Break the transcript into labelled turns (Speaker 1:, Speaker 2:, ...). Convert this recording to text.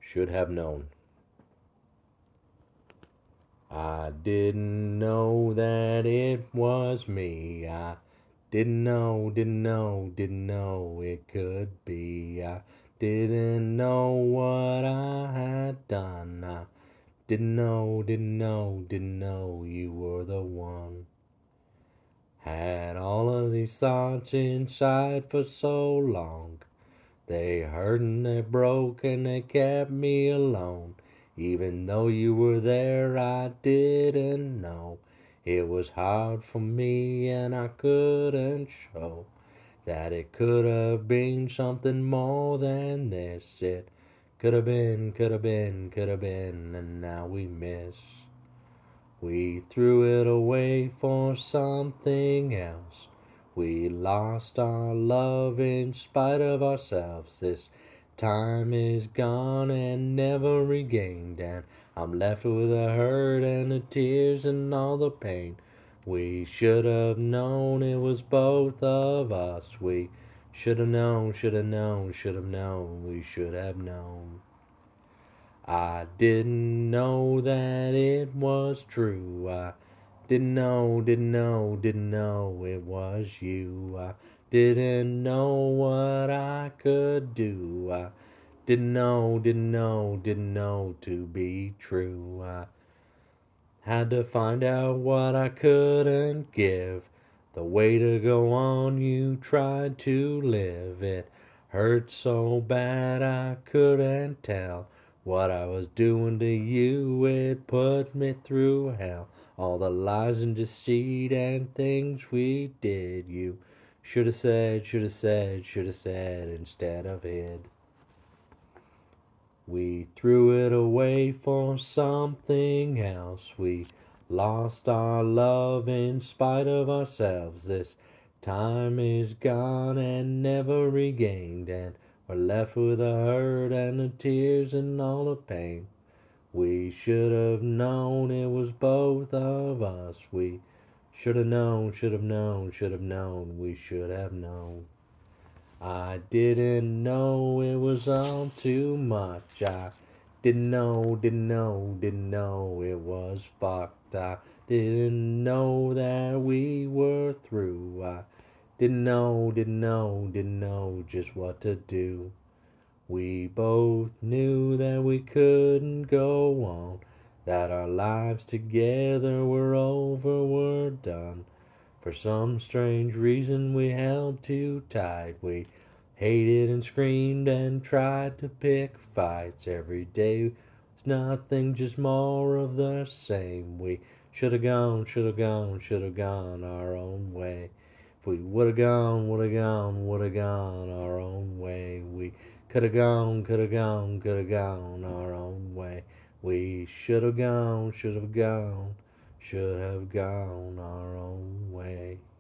Speaker 1: should have known. I didn't know that it was me. I didn't know it could be. I didn't know what I had done. I didn't know you were the one. Had all of these thoughts inside for so long. They hurt and they broke and they kept me alone. Even though you were there, I didn't know. It was hard for me and I couldn't show that it could have been something more than this. It could have been, and now we miss. We threw it away for something else. We lost our love in spite of ourselves. This time is gone and never regained, and I'm left with the hurt and the tears and all the pain. We should have known it was both of us. We should have known, we should have known. I didn't know that it was true. I didn't know it was you. I didn't know what I could do. I didn't know to be true. I had to find out what I couldn't give. The way to go on, you tried to live. It hurt so bad I couldn't tell what I was doing to you. It put me through hell. All the lies and deceit and things we did, you should have said instead of hid. We threw it away for something else. We lost our love in spite of ourselves. This time is gone and never regained, and we're left with the hurt and the tears and all the pain. We should have known it was both of us. We should have known, we should have known. I didn't know it was all too much. I didn't know it was fucked. I didn't know that we were through. I didn't know just what to do. We both knew that we couldn't go on, that our lives together were over, were done. For some strange reason we held too tight. We hated and screamed and tried to pick fights every day. It's nothing, just more of the same. We should have gone our own way. If we would have gone our own way. We could have gone our own way. We should have gone our own way.